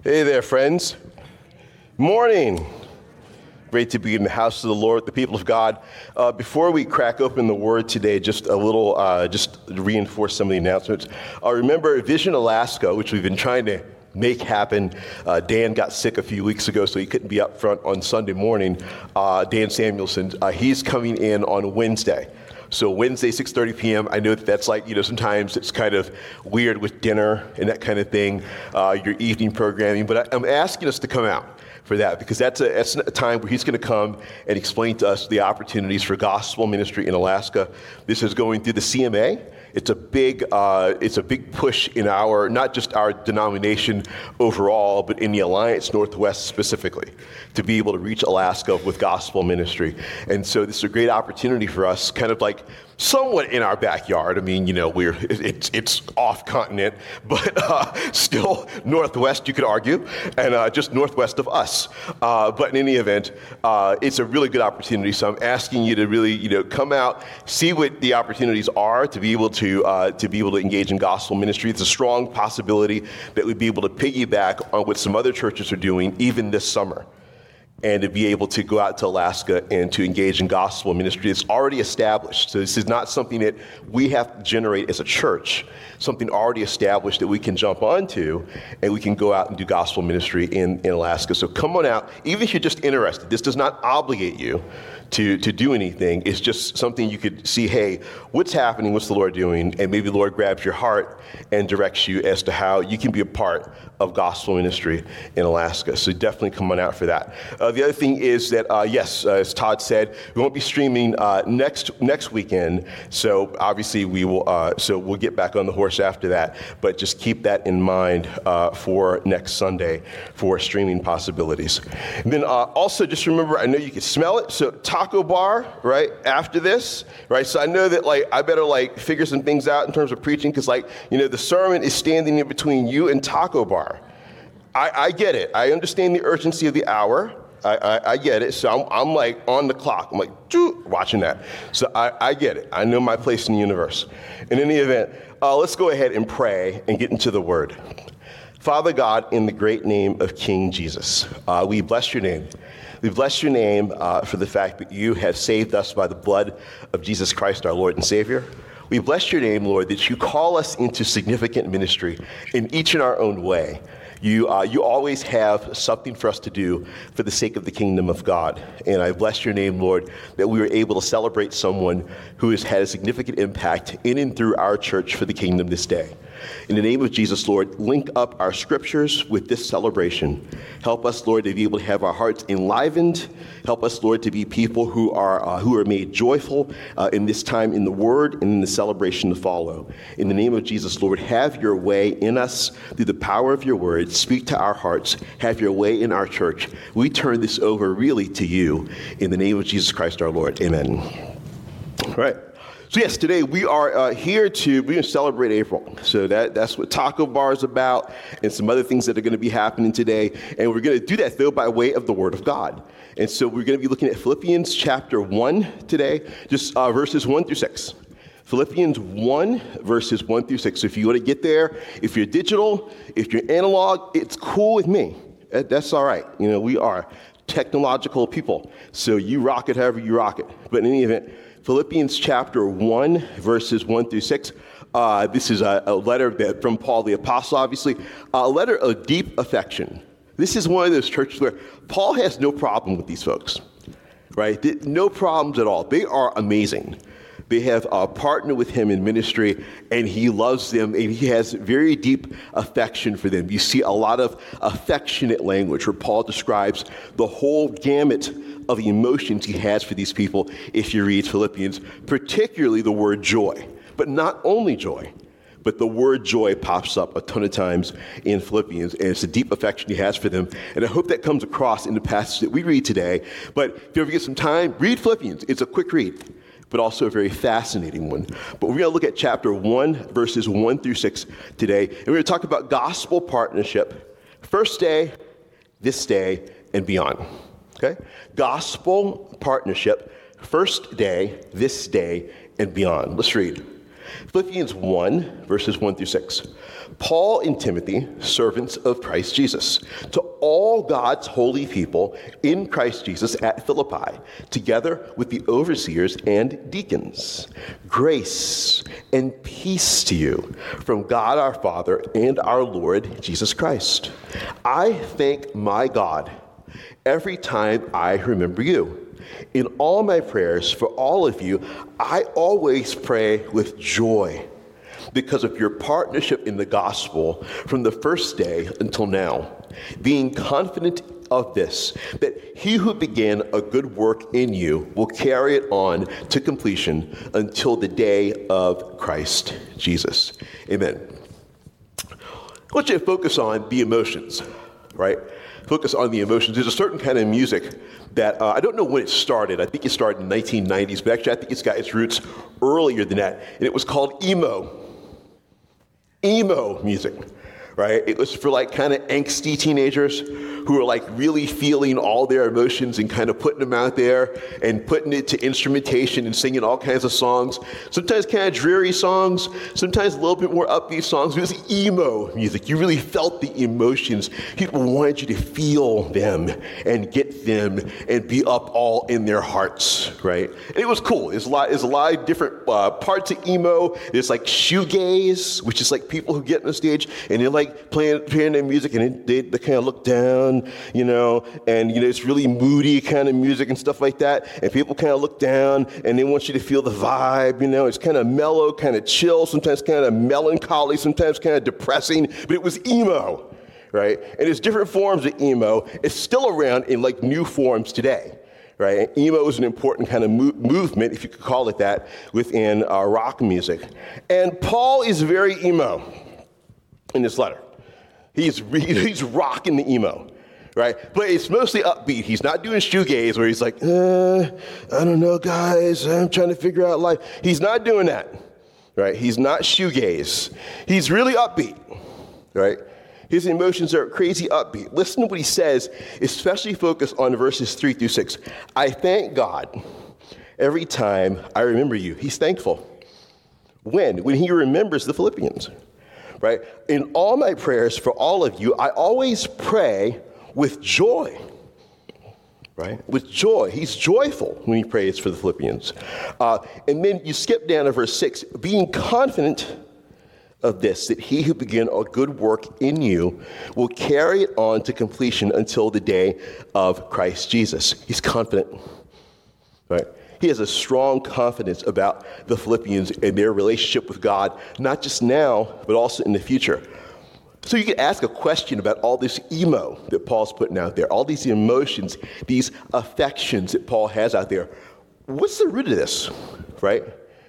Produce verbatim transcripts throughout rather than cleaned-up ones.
Hey there, friends. Morning. Great to be in the house of the Lord, the people of God. Uh, before we crack open the Word today, just a little, uh, just to reinforce some of the announcements. Uh, remember Vision Alaska, which we've been trying to make happen. Uh, Dan got sick a few weeks ago, so he couldn't be up front on Sunday morning. Uh, Dan Samuelson, uh, he's coming in on Wednesday. So Wednesday, six thirty p.m., I know that that's like, you know, sometimes it's kind of weird with dinner and that kind of thing, uh, your evening programming, but I, I'm asking us to come out for that because that's a, that's a time where he's going to come and explain to us the opportunities for gospel ministry in Alaska. This is going through the C M A. It's a big, uh, it's a big push in our, not just our denomination overall, but in the Alliance Northwest specifically, to be able to reach Alaska with gospel ministry. And so this is a great opportunity for us, kind of like somewhat in our backyard. I mean, you know, we're it's it's off continent, but uh, still northwest, you could argue, and uh, just northwest of us. Uh, but in any event, uh, it's a really good opportunity. So I'm asking you to really, you know, come out, see what the opportunities are to be able to uh, to be able to engage in gospel ministry. It's a strong possibility that we'd be able to piggyback on what some other churches are doing, even this summer, and to be able to go out to Alaska and to engage in gospel ministry. It's already established. So this is not something that we have to generate as a church, something already established that we can jump onto and we can go out and do gospel ministry in, in Alaska. So come on out, even if you're just interested. This does not obligate you to, to do anything. It's just something you could see, hey, what's happening? What's the Lord doing? And maybe the Lord grabs your heart and directs you as to how you can be a part of gospel ministry in Alaska. So definitely come on out for that. Uh, the other thing is that, uh, yes, uh, as Todd said, we won't be streaming uh, next next weekend. So obviously we will. Uh, so we'll get back on the horse after that. But just keep that in mind uh, for next Sunday for streaming possibilities. And then uh, also just remember, I know you can smell it. So taco bar, right after this, right. So I know that like I better like figure some things out in terms of preaching because like you know the sermon is standing in between you and taco bar. I, I get it. I understand the urgency of the hour. I, I, I get it. So I'm, I'm like on the clock. I'm like, watching that. So I, I get it. I know my place in the universe. In any event, uh, let's go ahead and pray and get into the Word. Father God, in the great name of King Jesus, uh, we bless your name. We bless your name uh, for the fact that you have saved us by the blood of Jesus Christ, our Lord and Savior. We bless your name, Lord, that you call us into significant ministry in each in our own way. You uh, you always have something for us to do for the sake of the kingdom of God. And I bless your name, Lord, that we were able to celebrate someone who has had a significant impact in and through our church for the kingdom this day. In the name of Jesus, Lord, link up our scriptures with this celebration. Help us, Lord, to be able to have our hearts enlivened. Help us, Lord, to be people who are uh, who are made joyful uh, in this time in the Word and in the celebration to follow. In the name of Jesus, Lord, have your way in us through the power of your Word. Speak to our hearts. Have your way in our church. We turn this over really to you. In the name of Jesus Christ, our Lord. Amen. All right. So yes, today we are uh, here to we're going to celebrate April. So that that's what Taco Bar is about, and some other things that are going to be happening today. And we're going to do that though by way of the Word of God. And so we're going to be looking at Philippians chapter one today, just uh, verses one through six. Philippians one, verses one through six. So if you want to get there, if you're digital, if you're analog, it's cool with me. That, that's all right. You know, we are technological people. So you rock it however you rock it. But in any event, Philippians chapter one, verses one through six. Uh, this is a, a letter that, from Paul the Apostle, obviously, a letter of deep affection. This is one of those churches where Paul has no problem with these folks, right? No problems at all. They are amazing. They have uh, partnered with him in ministry, and he loves them, and he has very deep affection for them. You see a lot of affectionate language where Paul describes the whole gamut of the emotions he has for these people if you read Philippians, particularly the word joy. But not only joy, but the word joy pops up a ton of times in Philippians, and it's a deep affection he has for them. And I hope that comes across in the passage that we read today. But if you ever get some time, read Philippians. It's a quick read, but also a very fascinating one. But we're going to look at chapter one, verses one through six today. And we're going to talk about gospel partnership, first day, this day, and beyond. Okay? Gospel partnership, first day, this day, and beyond. Let's read. Philippians one, verses one through six. Paul and Timothy, servants of Christ Jesus, to all God's holy people in Christ Jesus at Philippi, together with the overseers and deacons. Grace and peace to you from God our Father and our Lord Jesus Christ. I thank my God every time I remember you. In all my prayers for all of you, I always pray with joy because of your partnership in the gospel from the first day until now, being confident of this, that he who began a good work in you will carry it on to completion until the day of Christ Jesus. Amen. I want you to focus on the emotions, right? Focus on the emotions. There's a certain kind of music that, uh, I don't know when it started. I think it started in the nineteen nineties, but actually I think it's got its roots earlier than that. And it was called emo. Emo music, right? It was for like kind of angsty teenagers who were like really feeling all their emotions and kind of putting them out there and putting it to instrumentation and singing all kinds of songs. Sometimes kind of dreary songs, sometimes a little bit more upbeat songs. It was emo music. You really felt the emotions. People wanted you to feel them and get them and be up all in their hearts, right? And it was cool. There's a lot, there's a lot of different uh, parts of emo. There's like shoegaze, which is like people who get on the stage and they're like playing, playing their music and they, they kind of look down, you know, and, you know, it's really moody kind of music and stuff like that. And people kind of look down and they want you to feel the vibe, you know. It's kind of mellow, kind of chill, sometimes kind of melancholy, sometimes kind of depressing, but it was emo, right? And there's different forms of emo. It's still around in like new forms today, right? Emo is an important kind of mo- movement, if you could call it that, within uh, rock music. And Paul is very emo in this letter. He's, he's rocking the emo. Right? But it's mostly upbeat. He's not doing shoegaze where he's like, uh, I don't know, guys. I'm trying to figure out life. He's not doing that. Right? He's not shoegaze. He's really upbeat. Right? His emotions are crazy upbeat. Listen to what he says, especially focus on verses three through six. I thank God every time I remember you. He's thankful. When? When he remembers the Philippians. Right? In all my prayers for all of you, I always pray with joy, right? With joy. He's joyful when he prays for the Philippians. Uh, and then you skip down to verse six, being confident of this, that he who began a good work in you will carry it on to completion until the day of Christ Jesus. He's confident, right? He has a strong confidence about the Philippians and their relationship with God, not just now, but also in the future. So you could ask a question about all this emo that Paul's putting out there, all these emotions, these affections that Paul has out there. What's the root of this, right?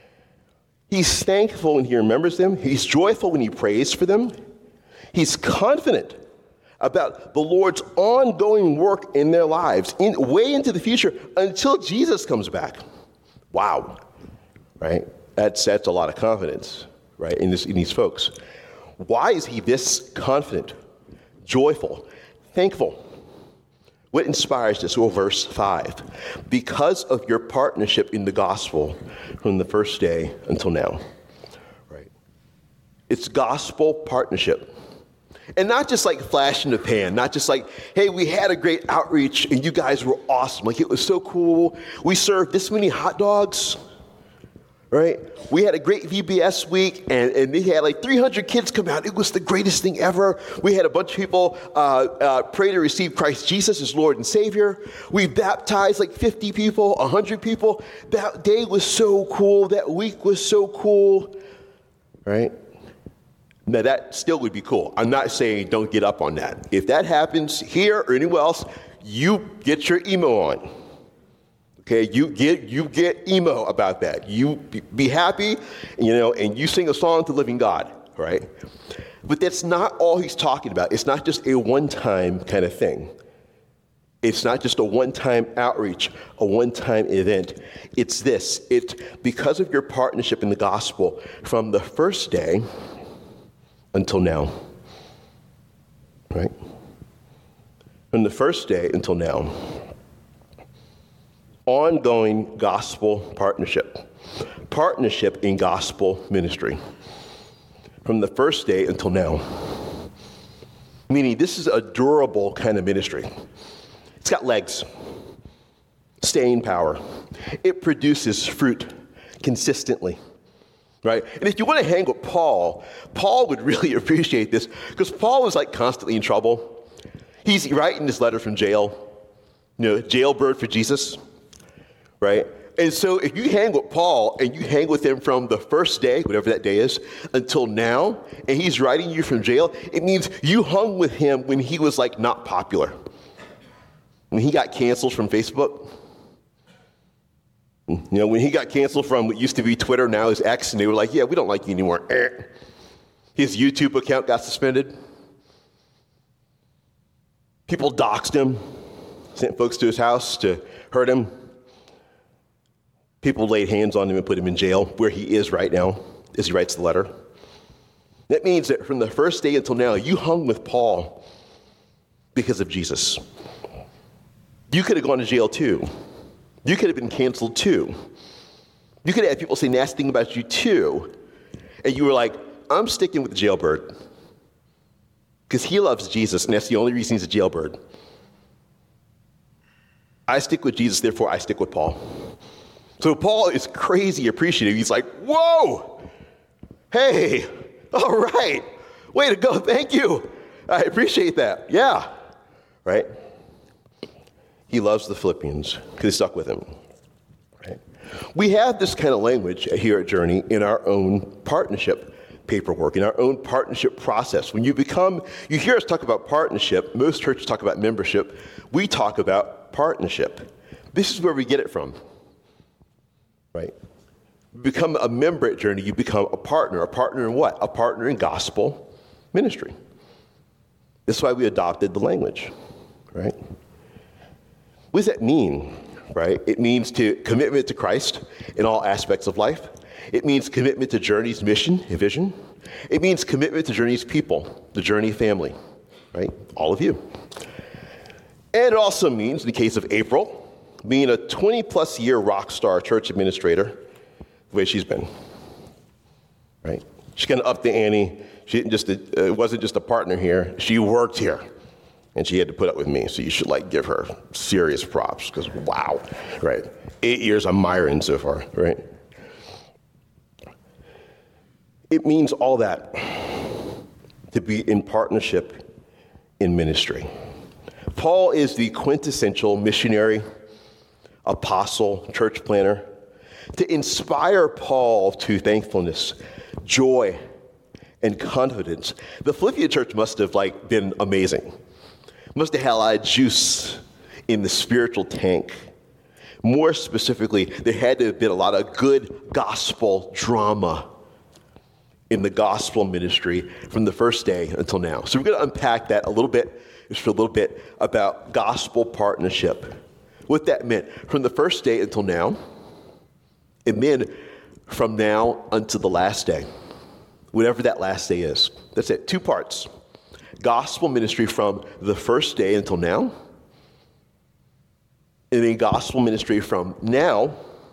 He's thankful when he remembers them. He's joyful when he prays for them. He's confident about the Lord's ongoing work in their lives, in, way into the future, until Jesus comes back. Wow, right? That's, that's a lot of confidence, right, in, this, in these folks. Why is he this confident, joyful, thankful? What inspires this? Well, verse five. Because of your partnership in the gospel from the first day until now. Right? It's gospel partnership. And not just like flash in the pan, not just like, hey, we had a great outreach and you guys were awesome. Like, it was so cool. We served this many hot dogs. Right? We had a great V B S week, and, and they had like three hundred kids come out. It was the greatest thing ever. We had a bunch of people uh, uh, pray to receive Christ Jesus as Lord and Savior. We baptized like fifty people, one hundred people. That day was so cool. That week was so cool. Right? Now, that still would be cool. I'm not saying don't get up on that. If that happens here or anywhere else, you get your emo on. Okay, you get you get emo about that. You be happy, you know, and you sing a song to living God, right? But that's not all he's talking about. It's not just a one-time kind of thing. It's not just a one-time outreach, a one-time event. It's this. It's because of your partnership in the gospel from the first day until now, right? From the first day until now. ongoing gospel partnership. Partnership in gospel ministry. From the first day until now. Meaning this is a durable kind of ministry. It's got legs, staying power. It produces fruit consistently, right? And if you want to hang with Paul, Paul would really appreciate this because Paul was like constantly in trouble. He's writing this letter from jail, you know, jailbird for Jesus, right? And so if you hang with Paul and you hang with him from the first day, whatever that day is, until now, and he's writing you from jail, it means you hung with him when he was like not popular. When he got canceled from Facebook. You know, when he got canceled from what used to be Twitter, now is X, and they were like, yeah, we don't like you anymore. Eh. His YouTube account got suspended. People doxed him, sent folks to his house to hurt him. People laid hands on him and put him in jail, where he is right now, as he writes the letter. That means that from the first day until now, you hung with Paul because of Jesus. You could have gone to jail too. You could have been canceled too. You could have had people say nasty things about you too. And you were like, I'm sticking with the jailbird. Because he loves Jesus, and that's the only reason he's a jailbird. I stick with Jesus, therefore I stick with Paul. So Paul is crazy appreciative. He's like, whoa, hey, all right, way to go, thank you. I appreciate that, yeah, right? He loves the Philippians because he stuck with him, right? We have this kind of language here at Journey in our own partnership paperwork, in our own partnership process. When you become, you hear us talk about partnership, most churches talk about membership, we talk about partnership. This is where we get it from. Right? Become a member at Journey, you become a partner. A partner in what? A partner in gospel ministry. That's why we adopted the language, right? What does that mean, right? It means to commitment to Christ in all aspects of life. It means commitment to Journey's mission and vision. It means commitment to Journey's people, the Journey family, right? All of you. And it also means, in the case of April, being a twenty-plus year rock star church administrator, the way she's been, right? She kind of upped the ante. She didn't just, uh, it wasn't just a partner here. She worked here, and she had to put up with me. So you should like give her serious props because wow, right? Eight years I'm Myron so far, right? It means all that to be in partnership in ministry. Paul is the quintessential missionary, apostle, church planner. To inspire Paul to thankfulness, joy, and confidence, the Philippian church must have like been amazing. Must have had a lot of juice in the spiritual tank. More specifically, there had to have been a lot of good gospel drama in the gospel ministry from the first day until now. So we're going to unpack that a little bit, just for a little bit, about gospel partnership. What that meant from the first day until now, and then from now until the last day, whatever that last day is. That's it, two parts. Gospel ministry from the first day until now, and then gospel ministry from now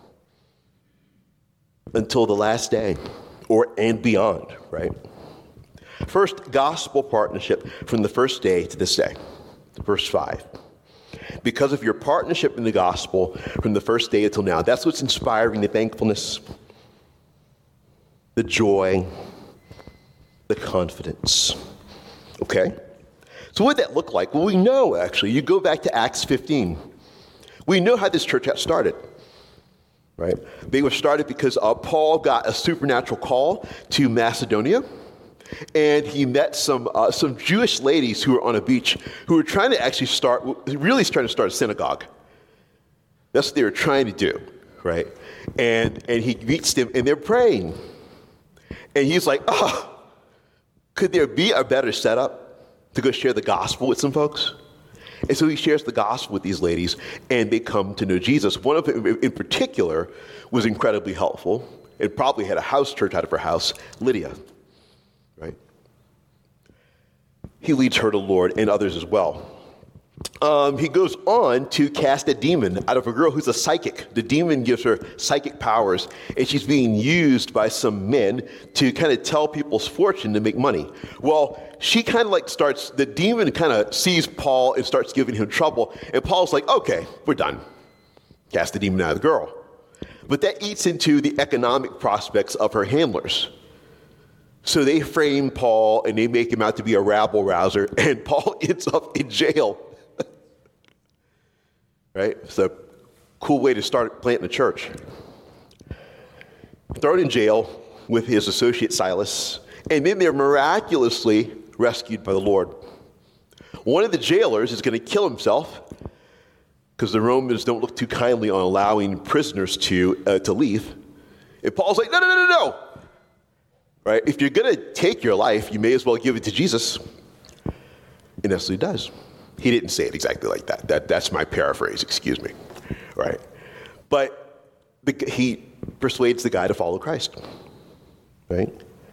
until the last day, or and beyond, right? First, gospel partnership from the first day to this day, verse five. Because of your partnership in the gospel from the first day until now. That's what's inspiring the thankfulness, the joy, the confidence. Okay? So what did that look like? Well, we know, actually. You go back to Acts fifteen. We know how this church got started. Right? They were started because uh, Paul got a supernatural call to Macedonia. And he met some uh, some Jewish ladies who were on a beach who were trying to actually start, really trying to start a synagogue. That's what they were trying to do, right? And and he meets them, and they're praying. And he's like, oh, could there be a better setup to go share the gospel with some folks? And so he shares the gospel with these ladies, and they come to know Jesus. One of them in particular was incredibly helpful. It probably had a house church out of her house, Lydia. Right? He leads her to the Lord and others as well. um, he goes on to cast a demon out of a girl who's a psychic. The demon gives her psychic powers, and she's being used by some men to kind of tell people's fortune to make money. Well, she kind of like starts, the demon kind of sees Paul and starts giving him trouble, and Paul's like, okay, we're done. Cast the demon out of the girl. But that eats into the economic prospects of her handlers. So they frame Paul and they make him out to be a rabble rouser, and Paul ends up in jail. Right? It's a cool way to start planting a church. Thrown in jail with his associate Silas, and then they're miraculously rescued by the Lord. One of the jailers is going to kill himself because the Romans don't look too kindly on allowing prisoners to uh, to leave. And Paul's like, no, no, no, no, no. Right? If you're going to take your life, you may as well give it to Jesus. And that's what he does. He didn't say it exactly like that. That that's my paraphrase, excuse me. Right? But the, he persuades the guy to follow Christ. Right?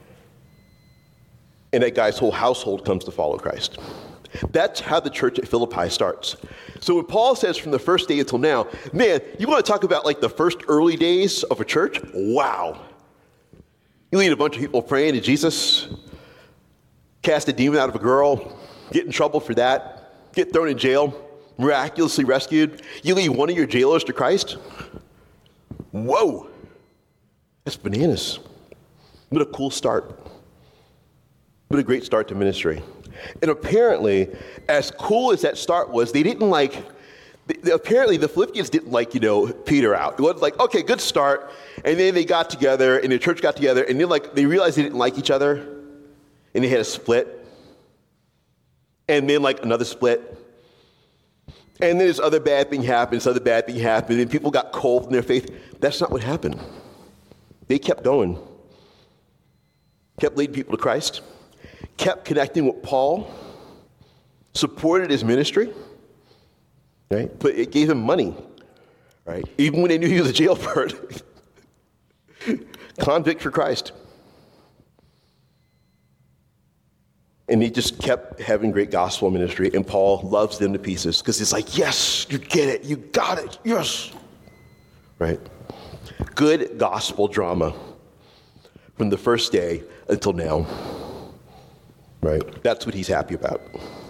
And that guy's whole household comes to follow Christ. That's how the church at Philippi starts. So when Paul says from the first day until now, man, you want to talk about like the first early days of a church? Wow. You lead a bunch of people praying to Jesus, cast a demon out of a girl, get in trouble for that, get thrown in jail, miraculously rescued. You lead one of your jailers to Christ? Whoa. That's bananas. What a cool start. What a great start to ministry. And apparently, as cool as that start was, they didn't like, they, apparently the Philippians didn't like, you know, peter out. It was like, okay, good start. And then they got together, and the church got together, and then like they realized they didn't like each other, and they had a split. And then like another split. And then this other bad thing happened, this other bad thing happened, and people got cold in their faith. That's not what happened. They kept going. Kept leading people to Christ. Kept connecting with Paul. Supported his ministry. Right? But it gave him money. Right? Even when they knew he was a jailbird. Convict for Christ. And he just kept having great gospel ministry, and Paul loves them to pieces because he's like, yes, you get it, you got it, yes. Right? Good gospel drama from the first day until now. Right? That's what he's happy about.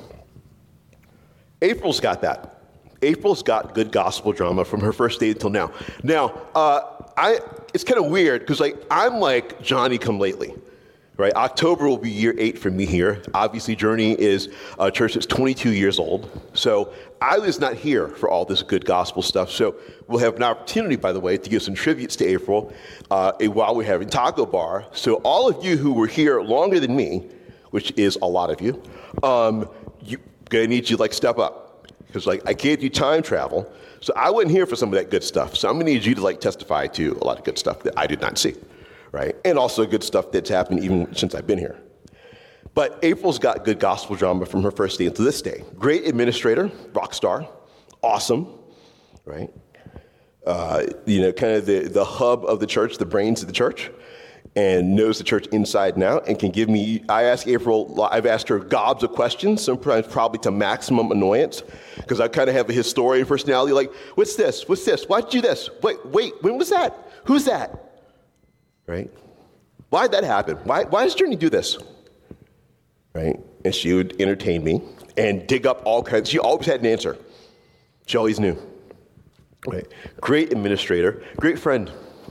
April's got that. April's got good gospel drama from her first day until now. Now, uh, I it's kind of weird because like I'm like Johnny come lately. Right? October will be year eight for me here. Obviously, Journey is a church that's twenty-two years old. So I was not here for all this good gospel stuff. So we'll have an opportunity, by the way, to give some tributes to April uh, while we're having Taco Bar. So all of you who were here longer than me, which is a lot of you, um, you gonna need you to like step up. Because like I can't do time travel. So I wasn't here for some of that good stuff. So I'm gonna need you to like testify to a lot of good stuff that I did not see. Right? And also good stuff that's happened even since I've been here. But April's got good gospel drama from her first day until this day. Great administrator, rock star, awesome, right? Uh, you know, kind of the, the hub of the church, the brains of the church, and knows the church inside and out, and can give me, I ask April, I've asked her gobs of questions, sometimes probably to maximum annoyance, because I kind of have a historian personality, like, what's this? What's this? Why'd you do this? Wait, wait, when was that? Who's that? Right? Why'd that happen? Why, why does Journey do this? Right? And she would entertain me and dig up all kinds. She always had an answer. She always knew. Right? Great administrator, great friend,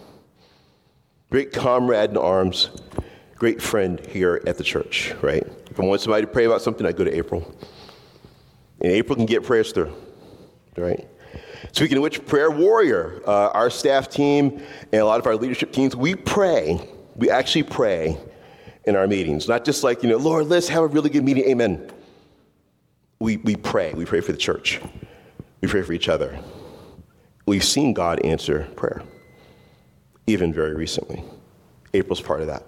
great comrade in arms, great friend here at the church. Right? If I want somebody to pray about something, I go to April. And April can get prayers through. Right? Speaking of which, prayer warrior, uh, our staff team and a lot of our leadership teams, we pray. We actually pray in our meetings. Not just like, you know, Lord, let's have a really good meeting, amen. We, we pray. We pray for the church. We pray for each other. We've seen God answer prayer, even very recently. April's part of that.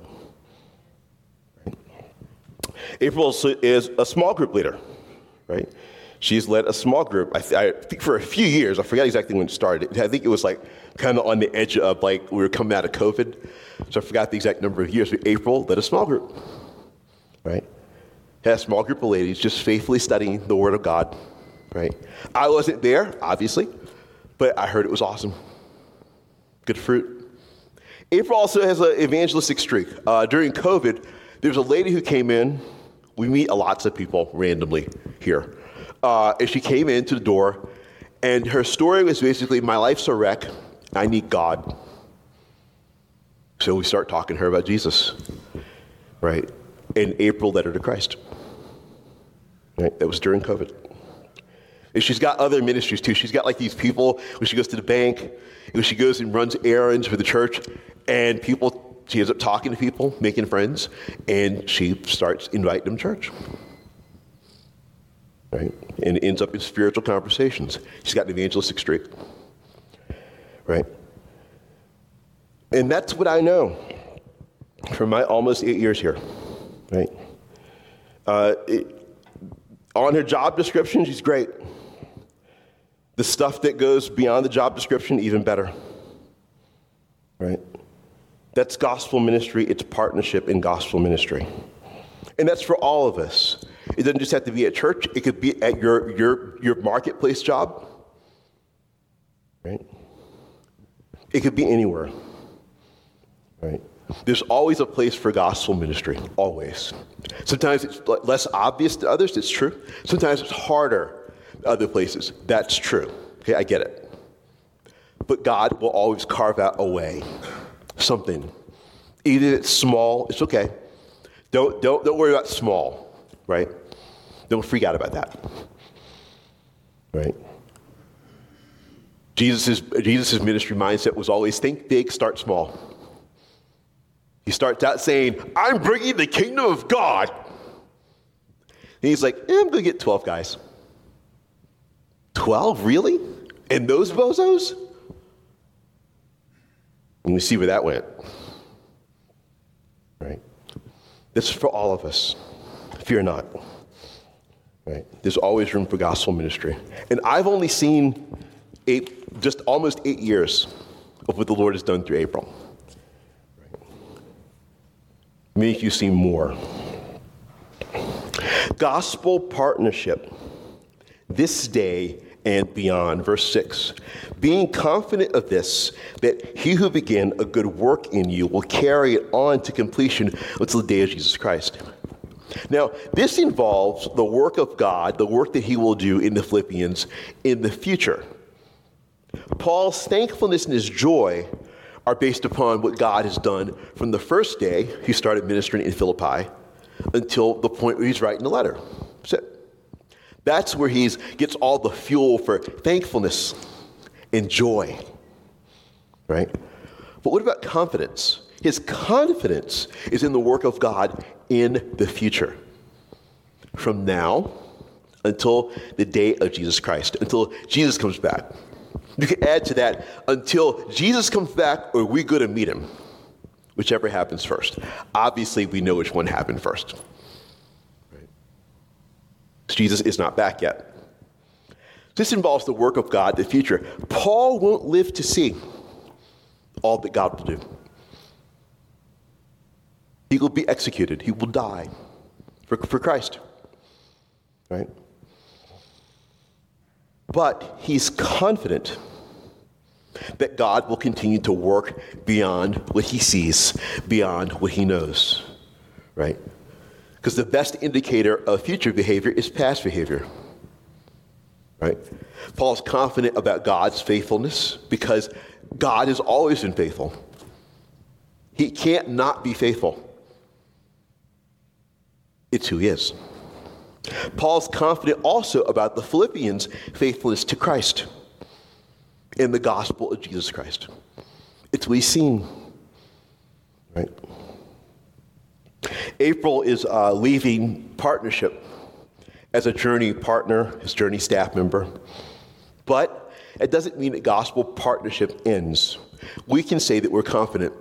Right? April is a small group leader, right? She's led a small group, I, th- I think for a few years. I forgot exactly when it started. I think it was like kind of on the edge of like we were coming out of COVID. So I forgot the exact number of years, but April led a small group, right? Had a small group of ladies just faithfully studying the Word of God, right? I wasn't there, obviously, but I heard it was awesome. Good fruit. April also has an evangelistic streak. Uh, during COVID, there was a lady who came in. We meet lots of people randomly here. Uh, and she came into the door, and her story was basically, my life's a wreck. I need God. So we start talking to her about Jesus, right? And April led her to Christ. Right? That was during COVID. And she's got other ministries too. She's got like these people when she goes to the bank, when she goes and runs errands for the church, and people, she ends up talking to people, making friends, and she starts inviting them to church. Right? And ends up in spiritual conversations. She's got an evangelistic streak. Right? And that's what I know from my almost eight years here. Right? Uh, it, on her job description, she's great. The stuff that goes beyond the job description, even better. Right? That's gospel ministry. It's partnership in gospel ministry. And that's for all of us. It doesn't just have to be at church. It could be at your, your, your marketplace job. Right? It could be anywhere. Right? There's always a place for gospel ministry, always. Sometimes it's less obvious to others, it's true. Sometimes it's harder to other places, that's true. Okay, I get it. But God will always carve out a way, something. Even if it's small, it's okay. Don't, don't, don't worry about small, right? Don't freak out about that, right? Jesus' Jesus' ministry mindset was always think big, start small. He starts out saying, I'm bringing the kingdom of God. And he's like, eh, I'm going to get twelve guys. twelve, really? And those bozos? And we see where that went. Right? This is for all of us. Fear not. Right? There's always room for gospel ministry. And I've only seen eight, just almost eight years of what the Lord has done through April. Make you see more. Gospel partnership this day and beyond. Verse six, being confident of this, that he who began a good work in you will carry it on to completion until the day of Jesus Christ. Now, this involves the work of God, the work that he will do in the Philippians in the future. Paul's thankfulness and his joy are based upon what God has done from the first day he started ministering in Philippi until the point where he's writing the letter. That's it. That's where he gets all the fuel for thankfulness and joy, right? But what about confidence? His confidence is in the work of God in the future. From now until the day of Jesus Christ, until Jesus comes back. You can add to that, until Jesus comes back or we go to meet him, whichever happens first. Obviously, we know which one happened first. Right? Jesus is not back yet. This involves the work of God in the future. Paul won't live to see all that God will do. He will be executed. He will die for, for Christ. Right? But he's confident that God will continue to work beyond what he sees, beyond what he knows, right? Because the best indicator of future behavior is past behavior, right? Paul's confident about God's faithfulness because God has always been faithful. He can't not be faithful. It's who he is. Paul's confident also about the Philippians' faithfulness to Christ in the gospel of Jesus Christ. It's what he's seen, right? April is uh, leaving partnership as a Journey partner, his Journey staff member. But it doesn't mean that gospel partnership ends. We can say that we're confident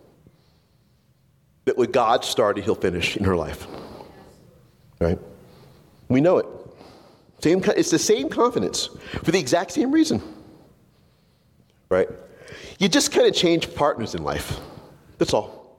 that what God started, he'll finish in her life, right? We know it. Same, it's the same confidence for the exact same reason, right? You just kind of change partners in life. That's all.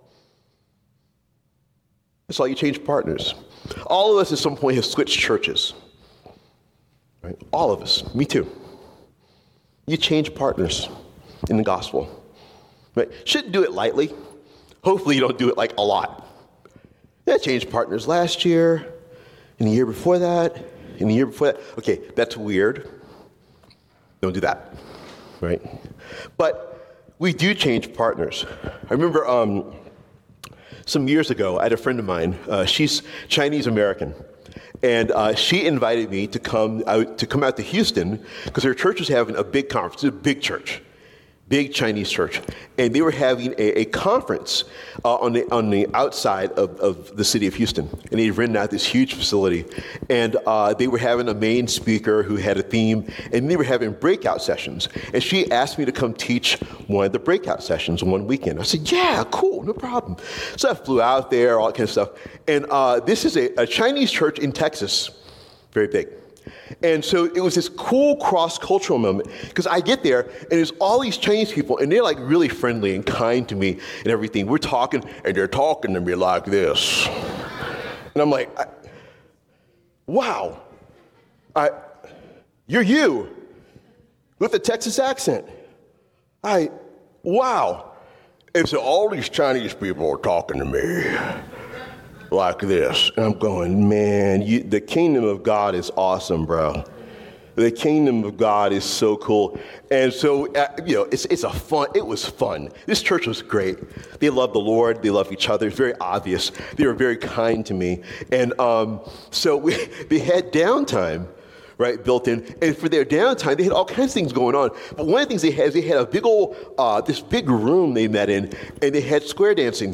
That's all. You change partners. All of us at some point have switched churches, right? Right? All of us, me too. You change partners in the gospel. Right? Shouldn't do it lightly. Hopefully you don't do it like a lot. Yeah, changed partners last year, and the year before that, and the year before that. Okay, that's weird. Don't do that. Right? But we do change partners. I remember um, some years ago, I had a friend of mine. Uh, she's Chinese American. And uh, she invited me to come out to come out to Houston because her church was having a big conference. It's a big church, big Chinese church, and they were having a, a conference uh, on the on the outside of, of the city of Houston. And they rented out this huge facility, and uh, they were having a main speaker who had a theme, and they were having breakout sessions. And she asked me to come teach one of the breakout sessions one weekend. I said, "Yeah, cool, no problem." So I flew out there, all that kind of stuff. And uh, this is a, a Chinese church in Texas, very big. And so it was this cool cross-cultural moment because I get there and there's all these Chinese people and they're like really friendly and kind to me and everything. We're talking and they're talking to me like this. And I'm like, I, wow, I, you're you with a Texas accent. I, wow. And so all these Chinese people are talking to me like this. And I'm going, man, you, the kingdom of God is awesome, bro. The kingdom of God is so cool. And so, uh, you know, it's it's a fun, it was fun. This church was great. They loved the Lord. They loved each other. It's very obvious. They were very kind to me. And um, so we, they had downtime, right, built in. And for their downtime, they had all kinds of things going on. But one of the things they had is they had a big old, uh, this big room they met in, and they had square dancing.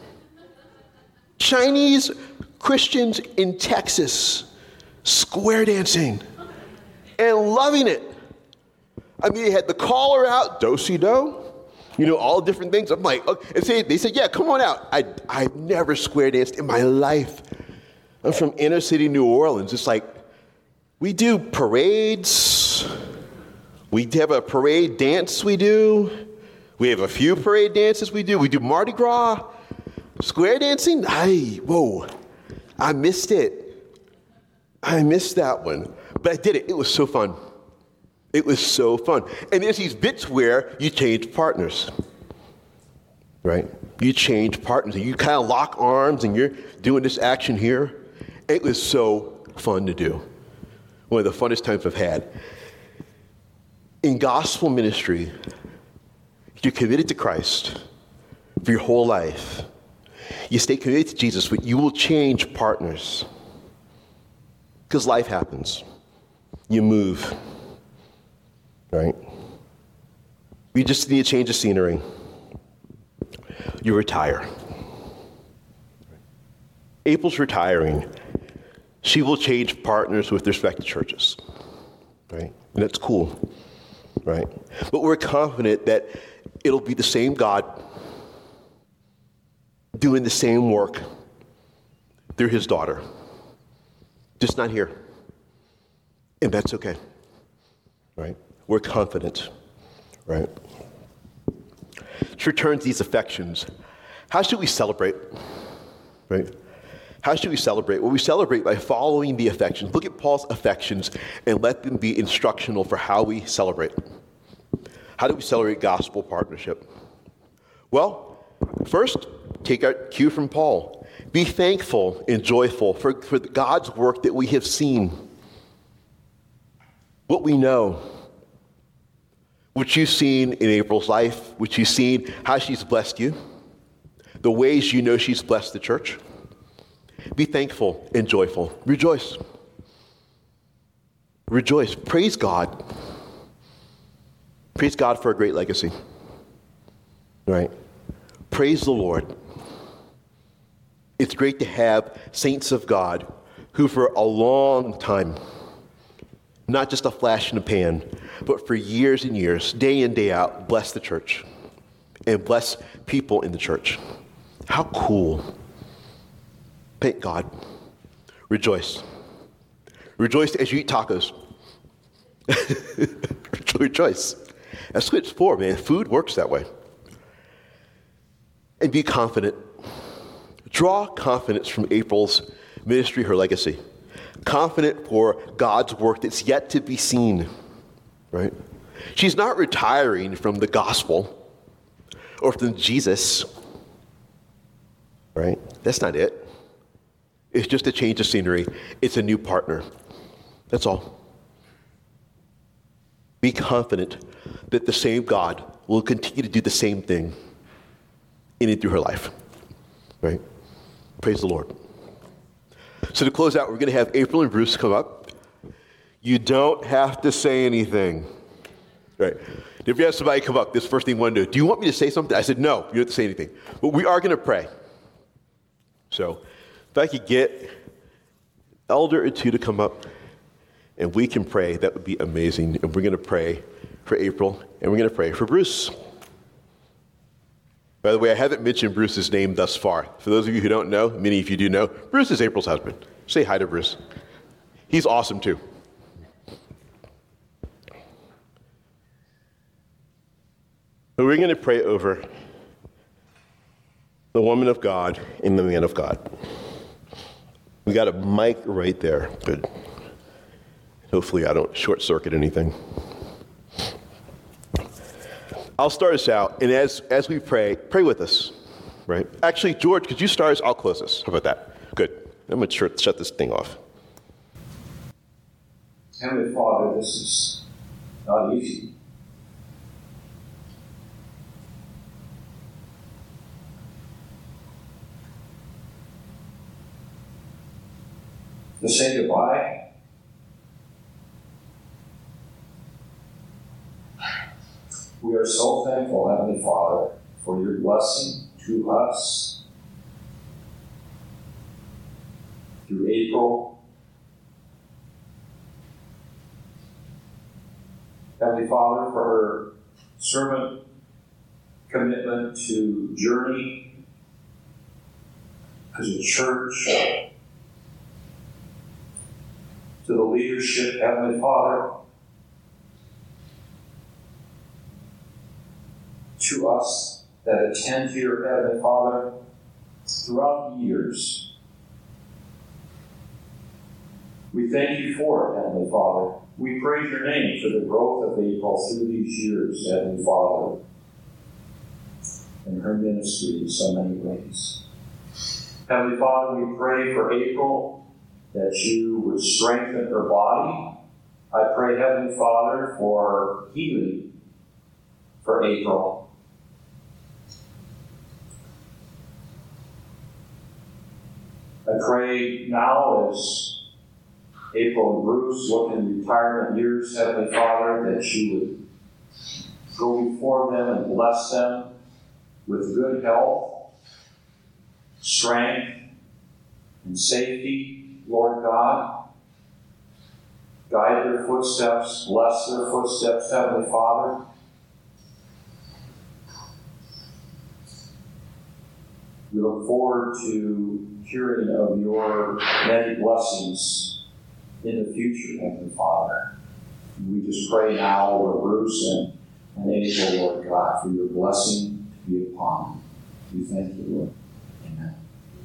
Chinese Christians in Texas, square dancing and loving it. I mean, they had the caller out, do-si-do, you know, all different things. I'm like, okay. And say, they said, yeah, come on out. I, I've never square danced in my life. I'm from inner city New Orleans. It's like, we do parades. We have a parade dance we do. We have a few parade dances we do. We do Mardi Gras. Square dancing? I, whoa, I missed it. I missed that one. But I did it. It was so fun. It was so fun. And there's these bits where you change partners, right? You change partners. You kind of lock arms and you're doing this action here. It was so fun to do. One of the funnest times I've had. In gospel ministry, you're committed to Christ for your whole life. You stay committed to Jesus, but you will change partners. Because life happens. You move. Right? You just need a change of scenery. You retire. April's retiring. She will change partners with respect to churches. Right? And that's cool. Right? But we're confident that it'll be the same God doing the same work through his daughter. Just not here. And that's okay. Right? We're confident. Right? To return to these affections, how should we celebrate? Right? How should we celebrate? Well, we celebrate by following the affections. Look at Paul's affections and let them be instructional for how we celebrate. How do we celebrate gospel partnership? Well, first, take our cue from Paul. Be thankful and joyful for, for God's work that we have seen. What we know. What you've seen in April's life. What you've seen, how she's blessed you. The ways you know she's blessed the church. Be thankful and joyful. Rejoice. Rejoice. Praise God. Praise God for a great legacy. Right? Praise the Lord. It's great to have saints of God who for a long time, not just a flash in the pan, but for years and years, day in, day out, bless the church and bless people in the church. How cool. Thank God. Rejoice. Rejoice as you eat tacos. Rejoice. That's what it's for, man. Food works that way. And be confident. Draw confidence from April's ministry, her legacy. confident for God's work that's yet to be seen, right? She's not retiring from the gospel or from Jesus, right? That's not it. It's just a change of scenery. It's a new partner. That's all. Be confident that the same God will continue to do the same thing in and through her life, right? Praise the Lord. So to close out, we're going to have April and Bruce come up. You don't have to say anything, right? If you have somebody come up, this first thing you want to do, do you want me to say something? I said, no, you don't have to say anything. But we are going to pray. So if I could get an elder or two to come up and we can pray, that would be amazing. And we're going to pray for April and we're going to pray for Bruce. By the way, I haven't mentioned Bruce's name thus far. For those of you who don't know, many of you do know, Bruce is April's husband. Say hi to Bruce. He's awesome too. But we're going to pray over the woman of God and the man of God. We got a mic right there. Good. Hopefully I don't short circuit anything. I'll start us out, and as as we pray, pray with us, right? Actually, George, could you start us? I'll close us. How about that? Good. I'm going to shut, shut this thing off. Heavenly Father, this is not easy. To say goodbye. We are so thankful, Heavenly Father, for your blessing to us through April. Heavenly Father, for her servant commitment to journey as a church, to the leadership, Heavenly Father, to us that attend here, Heavenly Father, throughout the years. We thank you for it, Heavenly Father. We praise your name for the growth of April through these years, Heavenly Father, and her ministry in so many ways. Heavenly Father, we pray for April that you would strengthen her body. I pray, Heavenly Father, for healing for April. I pray now as April and Bruce look in retirement years, Heavenly Father, that you would go before them and bless them with good health, strength, and safety, Lord God. Guide their footsteps, bless their footsteps, Heavenly Father. We look forward to hearing of your many blessings in the future, Heavenly Father. We just pray now over Bruce and, and April, Lord God, for your blessing to be upon them. We thank you, Lord. Amen.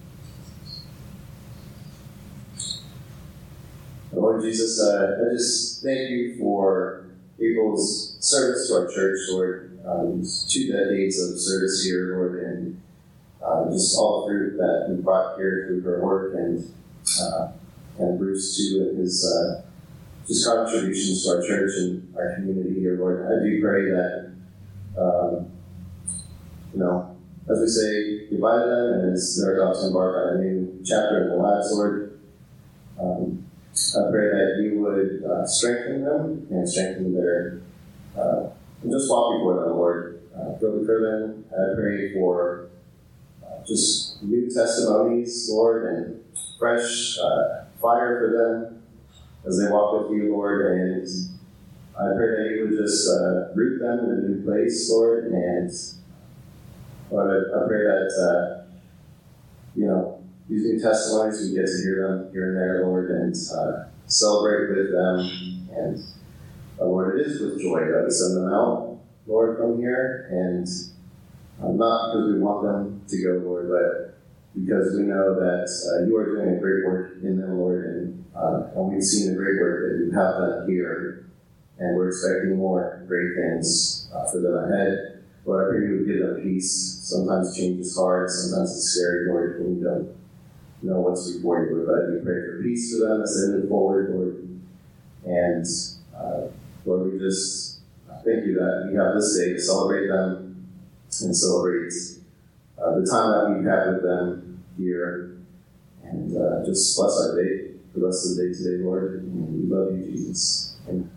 Lord Jesus, uh, I just thank you for April's service to our church, Lord. Um, two decades of service here, Lord, and uh, just all the fruit that you brought here through her work, and uh, and Bruce too, and his uh, just contributions to our church and our community here, Lord. I do pray that um, you know, as we say goodbye to them, and as they're about to embark on a new chapter in their lives, Lord. Um, I pray that you would uh, strengthen them and strengthen their, uh, and just walk before them, Lord. Uh, go before them. I pray for uh, just new testimonies, Lord, and fresh uh, fire for them as they walk with you, Lord. And I pray that you would just uh, root them in a new place, Lord. And Lord, I, I pray that, uh, you know, these new testimonies, we get to hear them here and there, Lord, and uh, celebrate with them. And, uh, Lord, it is with joy that we send them out, Lord, from here. And uh, not because we want them to go, Lord, but because we know that uh, you are doing a great work in them, Lord, and, uh, and we've seen the great work that you have done here, and we're expecting more great things uh, for them ahead. Lord, I pray you would give them peace. Sometimes change is hard, sometimes it's scary, Lord, when you don't know what's before you, Lord, but I do pray for peace for them as they move forward, Lord. And uh, Lord, we just thank you that we have this day to celebrate them and celebrate uh, the time that we've had with them here. And uh, just bless our day, the rest of the day today, Lord. And we love you, Jesus. Amen.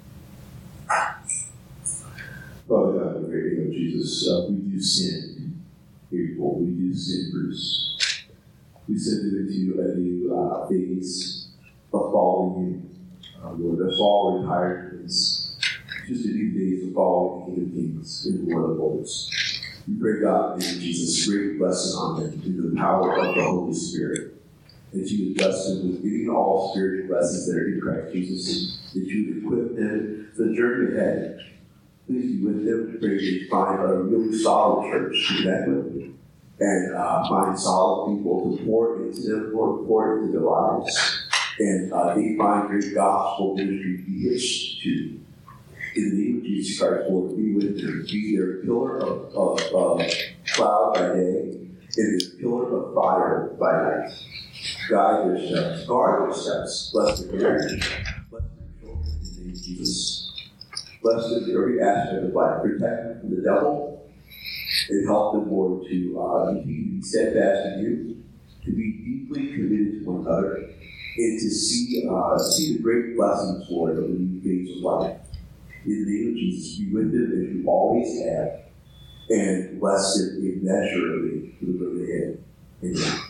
Father God, in the great name of Jesus, uh, we do sin, April. We do sin, Bruce. We send it into a new uh, phase of following you. Uh, Lord, that's all retired from this. Just a new phase of following the King of Kings and the Lord of Lords. We pray, God, in the name of Jesus, great blessing on them through the power of the Holy Spirit. That you would bless them with giving all spiritual blessings that are in Christ Jesus. That you would equip them for the journey ahead. Please be with them to pray they find a really solid church to connect with and uh, find solid people to pour into them, pour, pour into their lives. And uh, they find great gospel ministry to be hitched to. In the name of Jesus Christ, Lord, be with them. Be their pillar of, of, of cloud by day and their pillar of fire by night. Guide their steps, guard their steps, bless their marriage, bless their children in the name of Jesus. Bless them in every aspect of life. Protect them from the devil and help them, Lord, to uh, continue to be steadfast in you, to be deeply committed to one another, and to see uh, see the great blessings, Lord, of the new phase of life. In the name of Jesus, be with them as you always have, and bless them immeasurably for the road ahead. Amen.